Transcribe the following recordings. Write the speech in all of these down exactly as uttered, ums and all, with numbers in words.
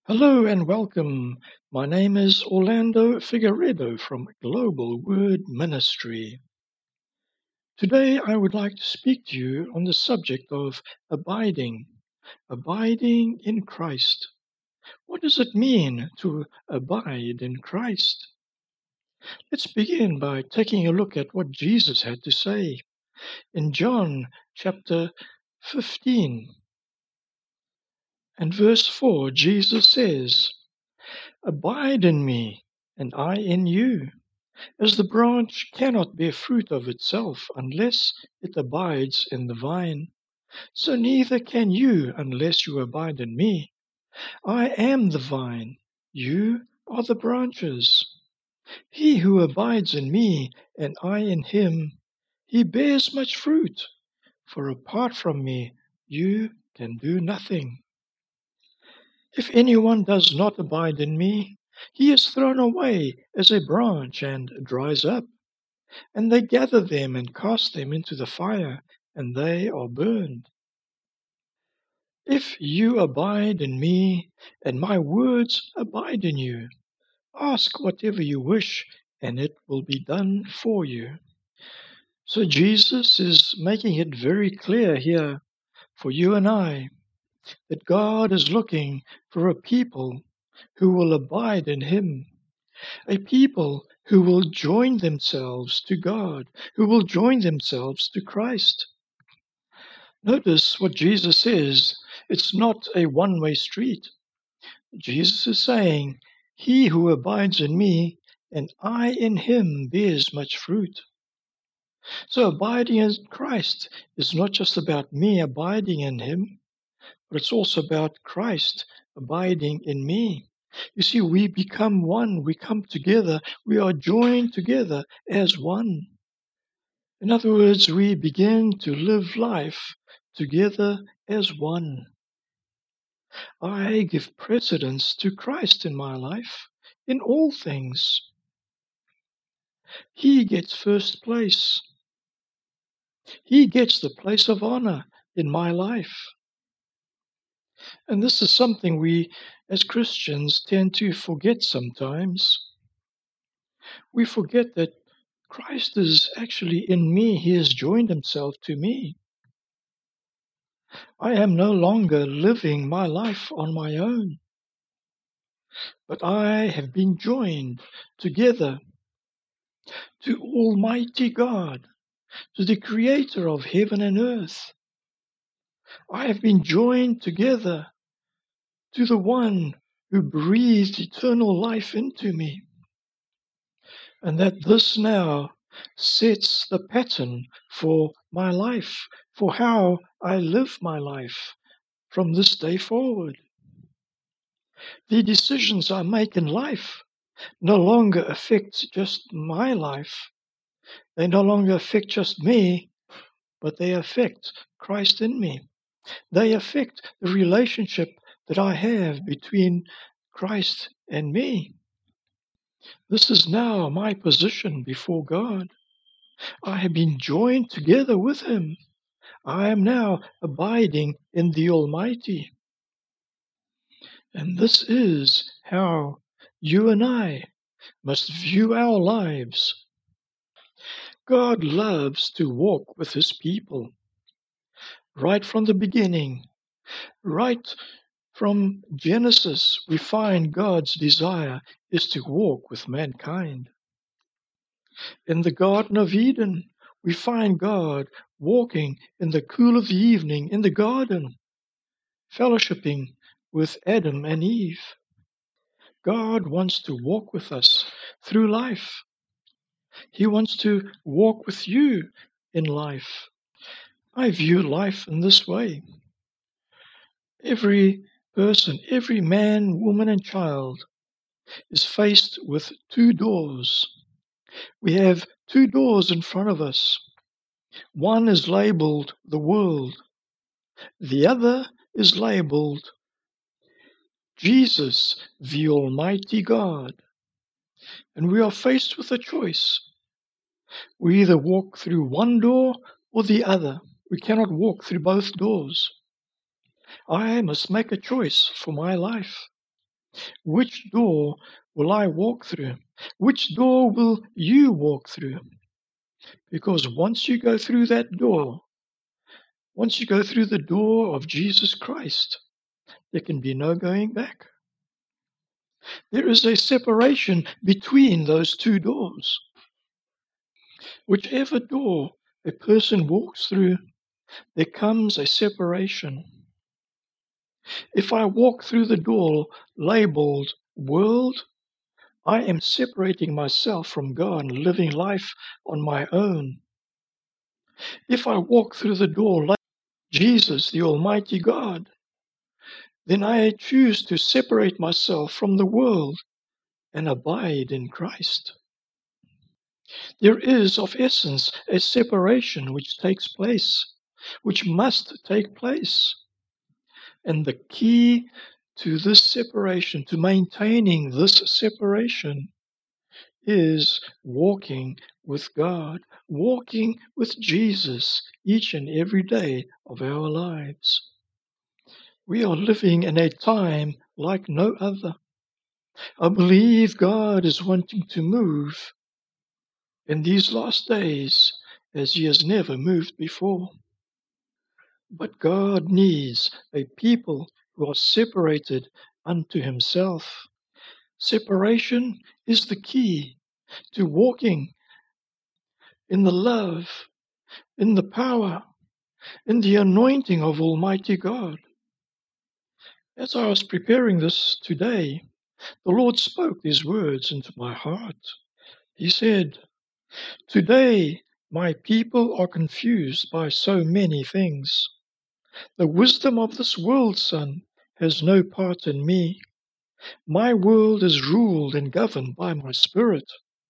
Hello and welcome. My name is Orlando Figueredo from Global Word Ministry. Today I would like to speak to you on the subject of abiding, abiding in Christ. What does it mean to abide in Christ? Let's begin by taking a look at what Jesus had to say. In John chapter fifteen and verse four, Jesus says, "Abide in me, and I in you. As the branch cannot bear fruit of itself unless it abides in the vine, so neither can you unless you abide in me. I am the vine, you are the branches. He who abides in me and I in him, he bears much fruit, for apart from me you can do nothing. If anyone does not abide in me, he is thrown away as a branch and dries up. And they gather them and cast them into the fire, and they are burned. If you abide in me, and my words abide in you, ask whatever you wish, and it will be done for you." So Jesus is making it very clear here for you and I that God is looking for a people who will abide in him, a people who will join themselves to God, who will join themselves to Christ. Notice what Jesus says. It's not a one-way street. Jesus is saying, "He who abides in me and I in him bears much fruit." So abiding in Christ is not just about me abiding in him, but it's also about Christ abiding in me. You see, we become one. We come together. We are joined together as one. In other words, we begin to live life together as one. I give precedence to Christ in my life, in all things. He gets first place. He gets the place of honor in my life. And this is something we, as Christians, tend to forget sometimes. We forget that Christ is actually in me. He has joined himself to me. I am no longer living my life on my own, but I have been joined together to Almighty God, to the Creator of heaven and earth. I have been joined together to the one who breathed eternal life into me, and that this now sets the pattern for my life, for how I live my life from this day forward. The decisions I make in life no longer affect just my life. They no longer affect just me, but they affect Christ in me. They affect the relationship that I have between Christ and me. This is now my position before God. I have been joined together with him. I am now abiding in the Almighty. And this is how you and I must view our lives. God loves to walk with his people. Right from the beginning, right from Genesis, we find God's desire is to walk with mankind. In the Garden of Eden, we find God walking in the cool of the evening in the garden, fellowshipping with Adam and Eve. God wants to walk with us through life. He wants to walk with you in life. I view life in this way. Every person, every man, woman, and child is faced with two doors. We have two doors in front of us. One is labeled the world. The other is labeled Jesus, the Almighty God. And we are faced with a choice. We either walk through one door or the other. We cannot walk through both doors. I must make a choice for my life. Which door will I walk through? Which door will you walk through? Because once you go through that door, once you go through the door of Jesus Christ, there can be no going back. There is a separation between those two doors. Whichever door a person walks through, there comes a separation. If I walk through the door labeled world, I am separating myself from God and living life on my own. If I walk through the door like Jesus, the Almighty God, then I choose to separate myself from the world and abide in Christ. There is, of essence, a separation which takes place, which must take place. And the key to this separation, to maintaining this separation, is walking with God, walking with Jesus each and every day of our lives. We are living in a time like no other. I believe God is wanting to move in these last days as He has never moved before. But God needs a people who are separated unto Himself. Separation is the key to walking in the love, in the power, in the anointing of Almighty God. As I was preparing this today, the Lord spoke these words into my heart. He said, "Today my people are confused by so many things. The wisdom of this world, son, has no part in me. My world is ruled and governed by my spirit.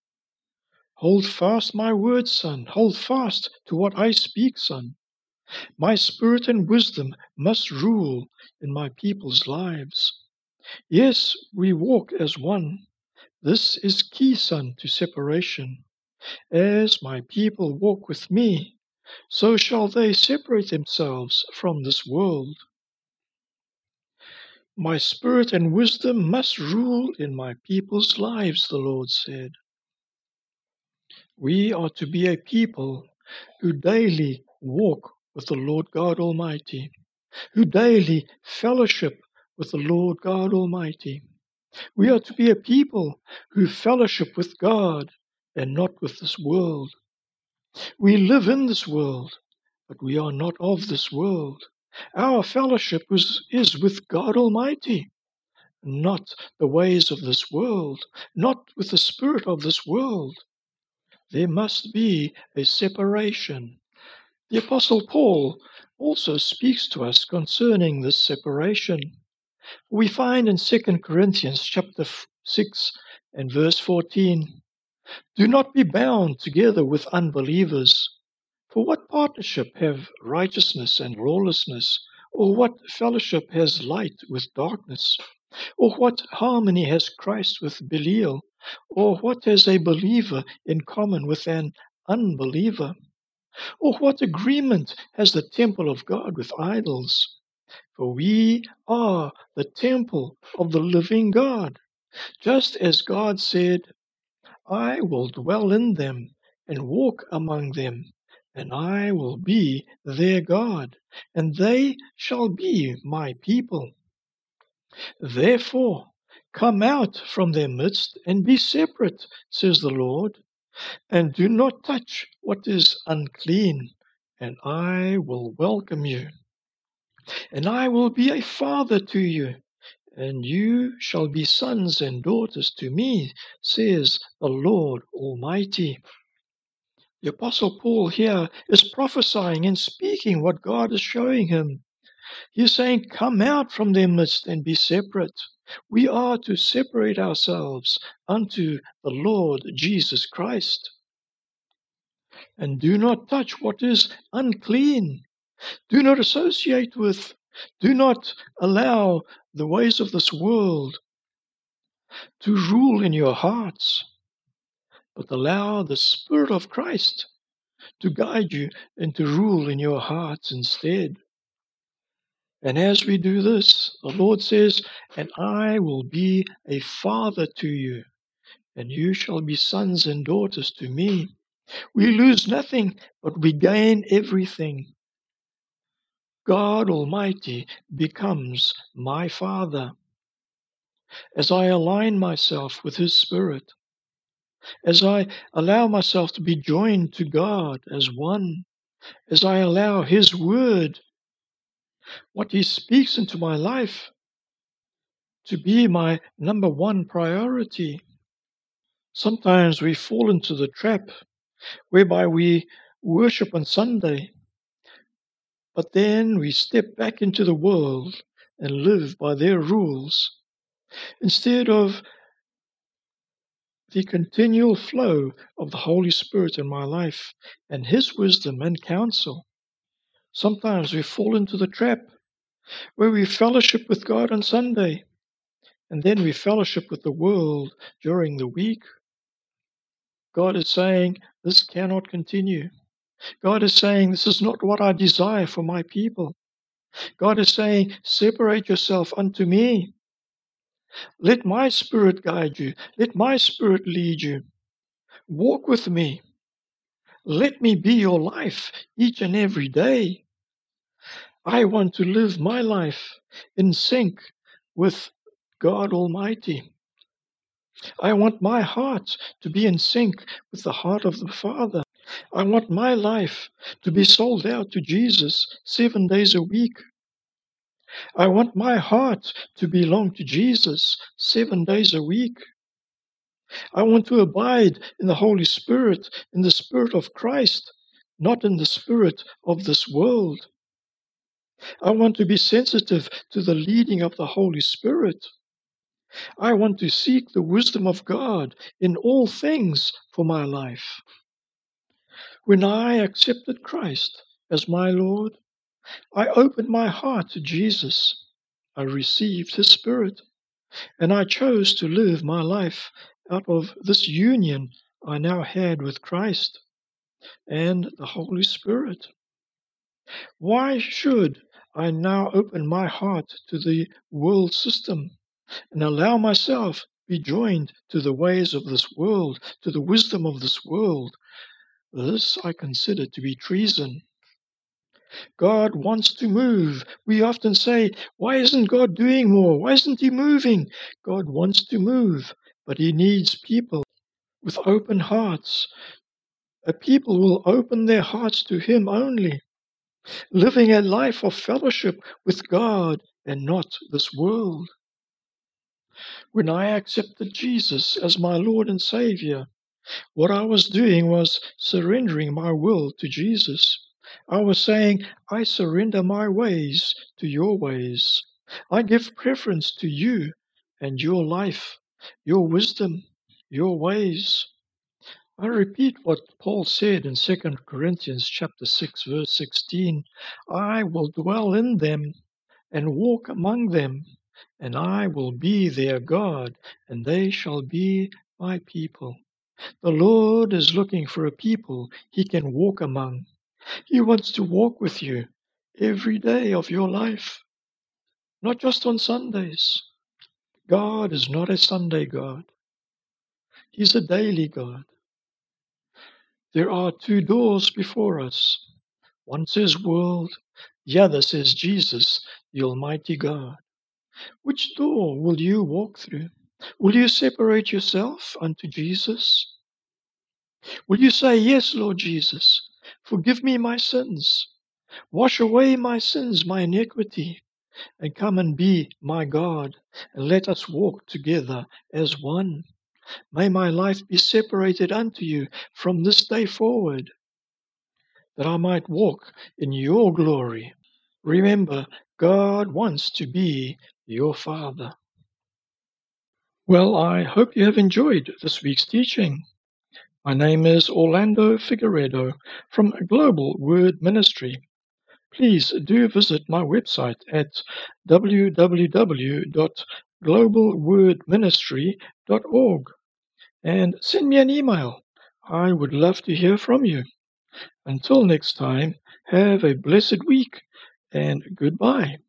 Hold fast my words, son. Hold fast to what I speak, son. My spirit and wisdom must rule in my people's lives. Yes, we walk as one. This is key, son, to separation. As my people walk with me, so shall they separate themselves from this world. My spirit and wisdom must rule in my people's lives," the Lord said. We are to be a people who daily walk with the Lord God Almighty, who daily fellowship with the Lord God Almighty. We are to be a people who fellowship with God and not with this world. We live in this world, but we are not of this world. Our fellowship is, is with God Almighty, not the ways of this world, not with the spirit of this world. There must be a separation. The Apostle Paul also speaks to us concerning this separation. We find in Second Corinthians chapter six and verse fourteen, "Do not be bound together with unbelievers. For what partnership have righteousness and lawlessness? Or what fellowship has light with darkness? Or what harmony has Christ with Belial? Or what has a believer in common with an unbeliever? Or what agreement has the temple of God with idols? For we are the temple of the living God. Just as God said, I will dwell in them and walk among them, and I will be their God, and they shall be my people. Therefore, come out from their midst and be separate, says the Lord, and do not touch what is unclean, and I will welcome you. And I will be a father to you, and you shall be sons and daughters to me, says the Lord Almighty." The Apostle Paul here is prophesying and speaking what God is showing him. He's saying, come out from their midst and be separate. We are to separate ourselves unto the Lord Jesus Christ. And do not touch what is unclean. Do not associate with, do not allow the ways of this world to rule in your hearts, but allow the Spirit of Christ to guide you and to rule in your hearts instead. And as we do this, the Lord says, "And I will be a father to you, and you shall be sons and daughters to me." We lose nothing, but we gain everything. God Almighty becomes my Father. As I align myself with His Spirit, as I allow myself to be joined to God as one, as I allow His Word, what He speaks into my life, to be my number one priority. Sometimes we fall into the trap whereby we worship on Sunday, but then we step back into the world and live by their rules instead of the continual flow of the Holy Spirit in my life and His wisdom and counsel. Sometimes we fall into the trap where we fellowship with God on Sunday, and then we fellowship with the world during the week. God is saying, this cannot continue. God is saying, this is not what I desire for my people. God is saying, separate yourself unto me. Let my Spirit guide you. Let my Spirit lead you. Walk with me. Let me be your life each and every day. I want to live my life in sync with God Almighty. I want my heart to be in sync with the heart of the Father. I want my life to be sold out to Jesus seven days a week. I want my heart to belong to Jesus seven days a week. I want to abide in the Holy Spirit, in the Spirit of Christ, not in the spirit of this world. I want to be sensitive to the leading of the Holy Spirit. I want to seek the wisdom of God in all things for my life. When I accepted Christ as my Lord, I opened my heart to Jesus. I received His Spirit, and I chose to live my life out of this union I now had with Christ and the Holy Spirit. Why should I now open my heart to the world system and allow myself be joined to the ways of this world, to the wisdom of this world? This I consider to be treason. God wants to move. We often say, why isn't God doing more? Why isn't He moving? God wants to move, but He needs people with open hearts. A people will open their hearts to Him only, living a life of fellowship with God and not this world. When I accepted Jesus as my Lord and Savior, what I was doing was surrendering my will to Jesus. I was saying, I surrender my ways to your ways. I give preference to you and your life, your wisdom, your ways. I repeat what Paul said in Second Corinthians chapter six, verse sixteen. I will dwell in them and walk among them, and I will be their God, and they shall be my people. The Lord is looking for a people He can walk among. He wants to walk with you every day of your life, not just on Sundays. God is not a Sunday God. He's a daily God. There are two doors before us. One says world, the other says Jesus, the Almighty God. Which door will you walk through? Will you separate yourself unto Jesus? Will you say, yes, Lord Jesus, forgive me my sins, wash away my sins, my iniquity, and come and be my God, and let us walk together as one. May my life be separated unto you from this day forward, that I might walk in your glory. Remember, God wants to be your Father. Well, I hope you have enjoyed this week's teaching. My name is Orlando Figueredo from Global Word Ministry. Please do visit my website at w w w dot global word ministry dot org and send me an email. I would love to hear from you. Until next time, have a blessed week and goodbye.